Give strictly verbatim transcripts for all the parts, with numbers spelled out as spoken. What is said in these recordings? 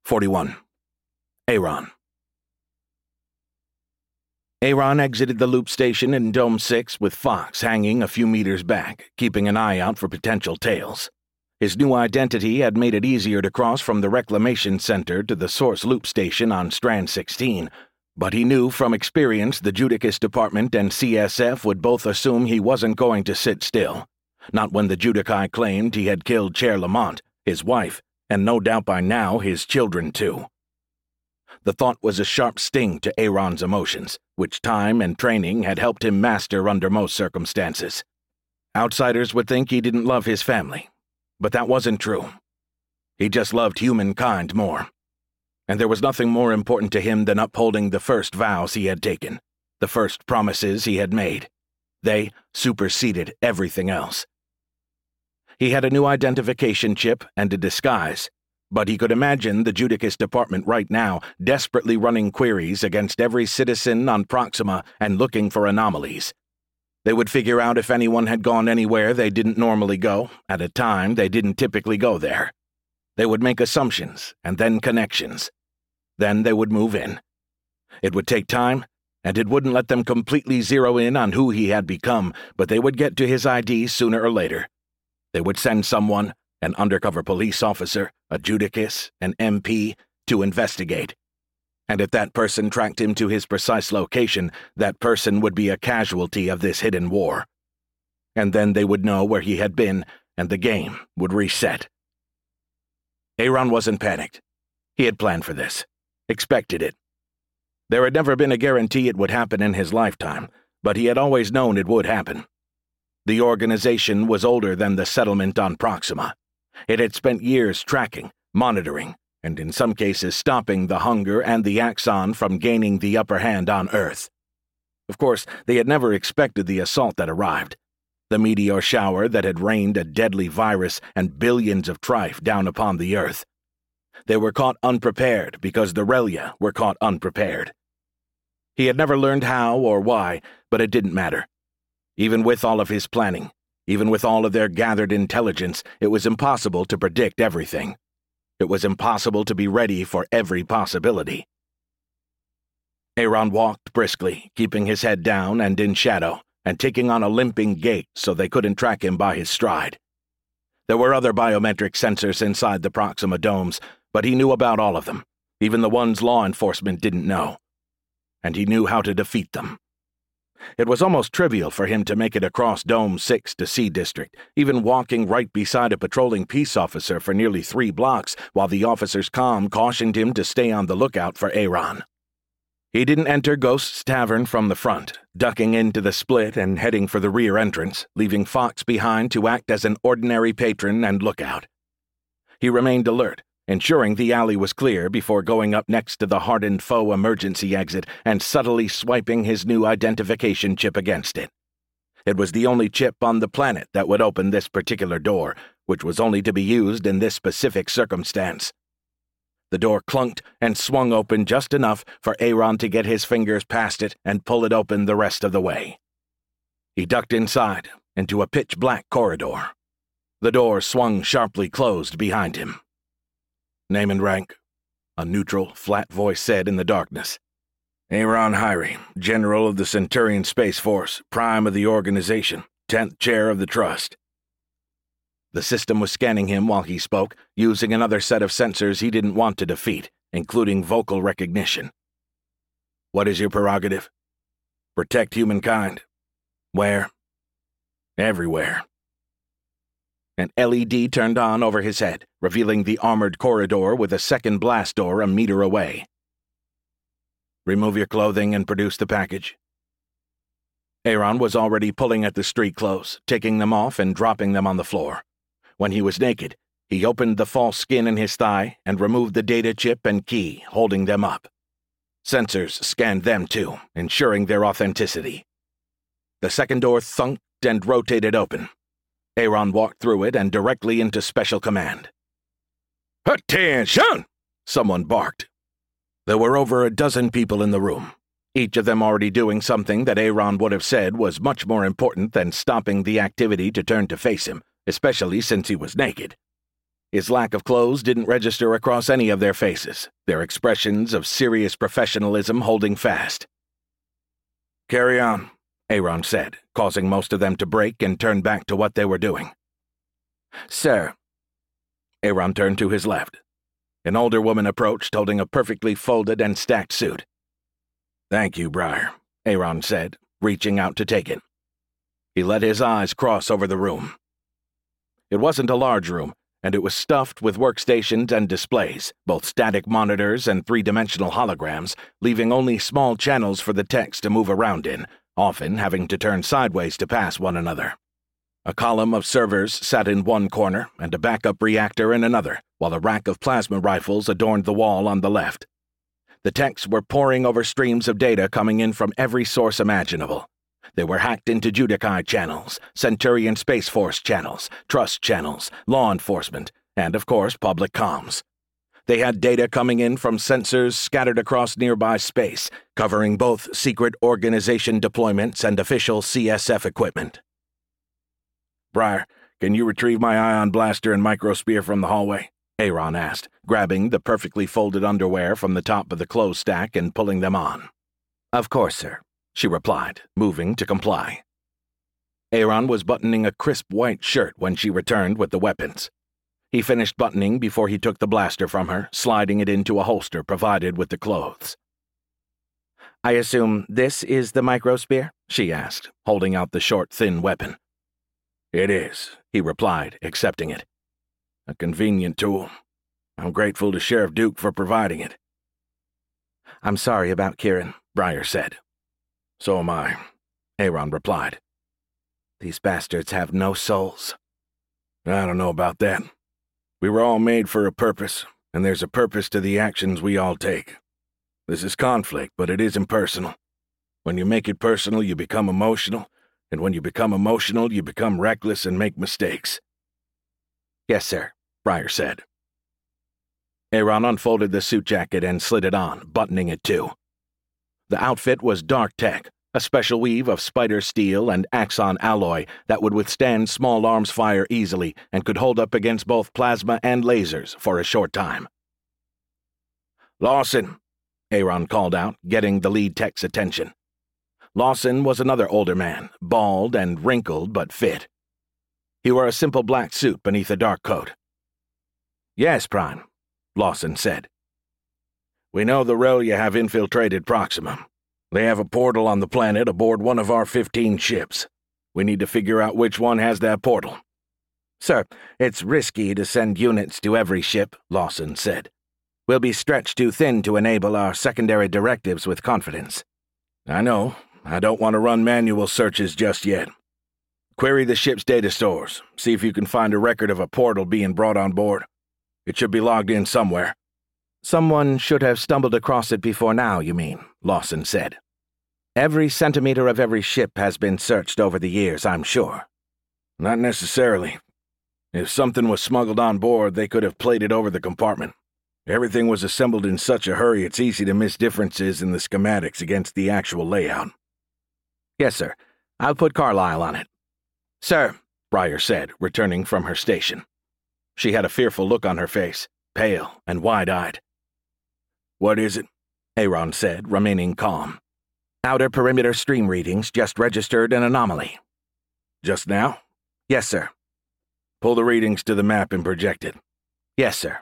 forty-one. Aaron. Aaron exited the loop station in Dome six with Fox hanging a few meters back, keeping an eye out for potential tails. His new identity had made it easier to cross from the Reclamation Center to the Source loop station on Strand sixteen, but he knew from experience the Judicus Department and C S F would both assume he wasn't going to sit still. Not when the Judici claimed he had killed Chair Lamont, his wife, and no doubt by now his children too. The thought was a sharp sting to Aaron's emotions, which time and training had helped him master under most circumstances. Outsiders would think he didn't love his family, but that wasn't true. He just loved humankind more. And there was nothing more important to him than upholding the first vows he had taken, the first promises he had made. They superseded everything else. He had a new identification chip and a disguise, but he could imagine the Judicus Department right now desperately running queries against every citizen on Proxima and looking for anomalies. They would figure out if anyone had gone anywhere they didn't normally go, at a time they didn't typically go there. They would make assumptions, and then connections. Then they would move in. It would take time, and it wouldn't let them completely zero in on who he had become, but they would get to his I D sooner or later. They would send someone, an undercover police officer, a Judicus, an M P, to investigate. And if that person tracked him to his precise location, that person would be a casualty of this hidden war. And then they would know where he had been, and the game would reset. Aaron wasn't panicked. He had planned for this, expected it. There had never been a guarantee it would happen in his lifetime, but he had always known it would happen. The organization was older than the settlement on Proxima. It had spent years tracking, monitoring, and in some cases stopping the Hunger and the Axon from gaining the upper hand on Earth. Of course, they had never expected the assault that arrived, the meteor shower that had rained a deadly virus and billions of trife down upon the Earth. They were caught unprepared because the Relia were caught unprepared. He had never learned how or why, but it didn't matter. Even with all of his planning, even with all of their gathered intelligence, it was impossible to predict everything. It was impossible to be ready for every possibility. Aaron walked briskly, keeping his head down and in shadow, and taking on a limping gait so they couldn't track him by his stride. There were other biometric sensors inside the Proxima domes, but he knew about all of them, even the ones law enforcement didn't know. And he knew how to defeat them. It was almost trivial for him to make it across Dome six to C District, even walking right beside a patrolling peace officer for nearly three blocks while the officer's comm cautioned him to stay on the lookout for Aaron. He didn't enter Ghost's Tavern from the front, ducking into the split and heading for the rear entrance, leaving Fox behind to act as an ordinary patron and lookout. He remained alert, ensuring the alley was clear before going up next to the hardened foe emergency exit and subtly swiping his new identification chip against it. It was the only chip on the planet that would open this particular door, which was only to be used in this specific circumstance. The door clunked and swung open just enough for Aaron to get his fingers past it and pull it open the rest of the way. He ducked inside, into a pitch-black corridor. The door swung sharply closed behind him. "Name and rank," a neutral, flat voice said in the darkness. "Aaron Hyrie, General of the Centurion Space Force, Prime of the organization, tenth Chair of the Trust." The system was scanning him while he spoke, using another set of sensors he didn't want to defeat, including vocal recognition. "What is your prerogative?" "Protect humankind." "Where?" "Everywhere." An L E D turned on over his head, revealing the armored corridor with a second blast door a meter away. "Remove your clothing and produce the package." Aaron was already pulling at the street clothes, taking them off and dropping them on the floor. When he was naked, he opened the false skin in his thigh and removed the data chip and key, holding them up. Sensors scanned them too, ensuring their authenticity. The second door thunked and rotated open. Aaron walked through it and directly into Special Command. "Attention!" someone barked. There were over a dozen people in the room, each of them already doing something that Aaron would have said was much more important than stopping the activity to turn to face him, especially since he was naked. His lack of clothes didn't register across any of their faces, their expressions of serious professionalism holding fast. "Carry on," Aaron said, causing most of them to break and turn back to what they were doing. "Sir." Aaron turned to his left. An older woman approached, holding a perfectly folded and stacked suit. "Thank you, Briar," Aaron said, reaching out to take it. He let his eyes cross over the room. It wasn't a large room, and it was stuffed with workstations and displays, both static monitors and three-dimensional holograms, leaving only small channels for the techs to move around in, often having to turn sideways to pass one another. A column of servers sat in one corner and a backup reactor in another, while a rack of plasma rifles adorned the wall on the left. The techs were poring over streams of data coming in from every source imaginable. They were hacked into Judici channels, Centurion Space Force channels, Trust channels, law enforcement, and, of course, public comms. They had data coming in from sensors scattered across nearby space, covering both secret organization deployments and official C S F equipment. "Briar, can you retrieve my ion blaster and microsphere from the hallway?" Aaron asked, grabbing the perfectly folded underwear from the top of the clothes stack and pulling them on. "Of course, sir," she replied, moving to comply. Aaron was buttoning a crisp white shirt when she returned with the weapons. He finished buttoning before he took the blaster from her, sliding it into a holster provided with the clothes. "I assume this is the microsphere?" she asked, holding out the short, thin weapon. "It is," he replied, accepting it. "A convenient tool. I'm grateful to Sheriff Duke for providing it." "I'm sorry about Kieran," Briar said. "So am I," Aaron replied. "These bastards have no souls." "I don't know about that. We were all made for a purpose, and there's a purpose to the actions we all take. This is conflict, but it is impersonal. When you make it personal, you become emotional, and when you become emotional, you become reckless and make mistakes." "Yes, sir," Briar said. Aaron unfolded the suit jacket and slid it on, buttoning it too. The outfit was dark tech, a special weave of spider steel and axon alloy that would withstand small arms fire easily and could hold up against both plasma and lasers for a short time. "Lawson," Aaron called out, getting the lead tech's attention. Lawson was another older man, bald and wrinkled but fit. He wore a simple black suit beneath a dark coat. "Yes, Prime," Lawson said. "We know the Relia have infiltrated Proxima. They have a portal on the planet aboard one of our fifteen ships. We need to figure out which one has that portal." "Sir, it's risky to send units to every ship," Lawson said. "We'll be stretched too thin to enable our secondary directives with confidence." "I know. I don't want to run manual searches just yet. Query the ship's data stores. See if you can find a record of a portal being brought on board. It should be logged in somewhere." "Someone should have stumbled across it before now, you mean," Lawson said. "Every centimeter of every ship has been searched over the years, I'm sure." "Not necessarily. If something was smuggled on board, they could have played it over the compartment. Everything was assembled in such a hurry it's easy to miss differences in the schematics against the actual layout." "Yes, sir. I'll put Carlisle on it." "Sir," Briar said, returning from her station. She had a fearful look on her face, pale and wide-eyed. "What is it?" Aaron said, remaining calm. "Outer perimeter stream readings just registered an anomaly." "Just now?" "Yes, sir." "Pull the readings to the map and project it." "Yes, sir."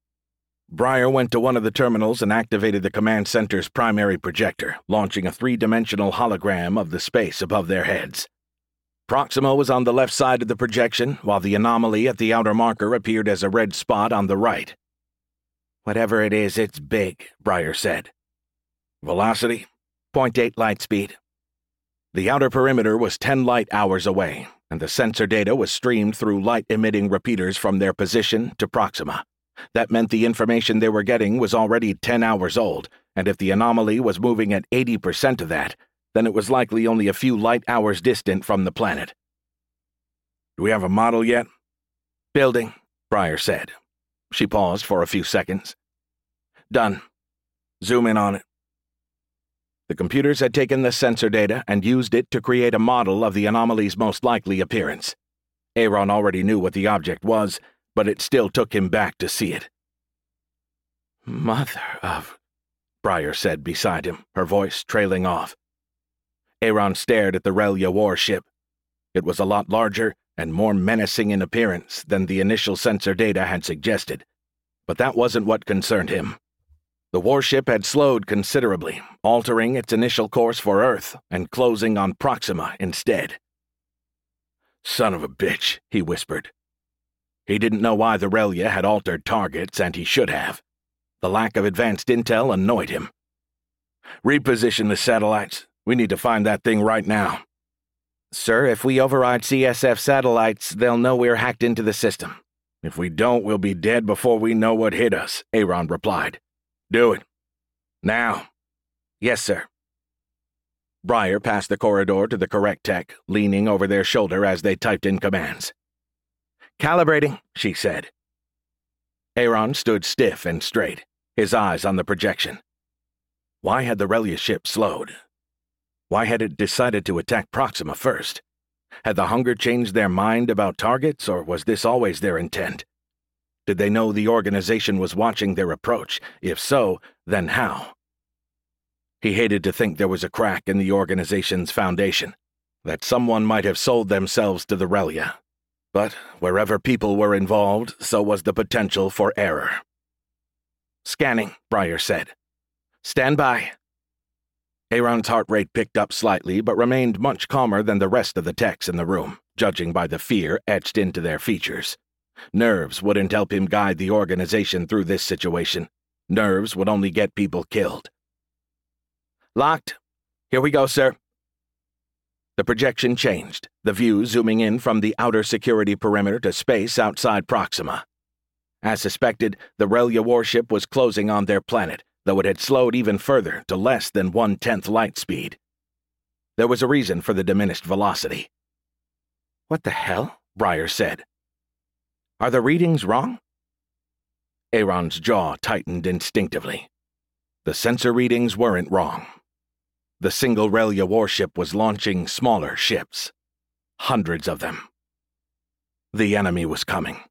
Briar went to one of the terminals and activated the command center's primary projector, launching a three-dimensional hologram of the space above their heads. Proxima was on the left side of the projection, while the anomaly at the outer marker appeared as a red spot on the right. "Whatever it is, it's big," Briar said. "Velocity?" point eight light speed." The outer perimeter was ten light hours away, and the sensor data was streamed through light-emitting repeaters from their position to Proxima. That meant the information they were getting was already ten hours old, and if the anomaly was moving at eighty percent of that, then it was likely only a few light hours distant from the planet. "Do we have a model yet?" "Building," Briar said. She paused for a few seconds. "Done. Zoom in on it." The computers had taken the sensor data and used it to create a model of the anomaly's most likely appearance. Aaron already knew what the object was, but it still took him back to see it. "Mother of..." Briar said beside him, her voice trailing off. Aaron stared at the Relia warship. It was a lot larger and more menacing in appearance than the initial sensor data had suggested, but that wasn't what concerned him. The warship had slowed considerably, altering its initial course for Earth and closing on Proxima instead. "Son of a bitch," he whispered. He didn't know why the Relia had altered targets, and he should have. The lack of advanced intel annoyed him. "Reposition the satellites. We need to find that thing right now." "Sir, if we override C S F satellites, they'll know we're hacked into the system." "If we don't, we'll be dead before we know what hit us," Aaron replied. "Do it. Now." "Yes, sir." Briar passed the corridor to the correct tech, leaning over their shoulder as they typed in commands. "Calibrating," she said. Aaron stood stiff and straight, his eyes on the projection. Why had the Relia ship slowed? Why had it decided to attack Proxima first? Had the Hunger changed their mind about targets, or was this always their intent? Did they know the organization was watching their approach? If so, then how? He hated to think there was a crack in the organization's foundation, that someone might have sold themselves to the Relia. But wherever people were involved, so was the potential for error. "Scanning," Briar said. "Stand by." Aaron's heart rate picked up slightly, but remained much calmer than the rest of the techs in the room, judging by the fear etched into their features. Nerves wouldn't help him guide the organization through this situation. Nerves would only get people killed. "Locked. Here we go, sir." The projection changed, the view zooming in from the outer security perimeter to space outside Proxima. As suspected, the Relia warship was closing on their planet, though it had slowed even further to less than one-tenth light speed. There was a reason for the diminished velocity. "What the hell?" Briar said. "Are the readings wrong?" Aaron's jaw tightened instinctively. The sensor readings weren't wrong. The single Relia warship was launching smaller ships. Hundreds of them. The enemy was coming.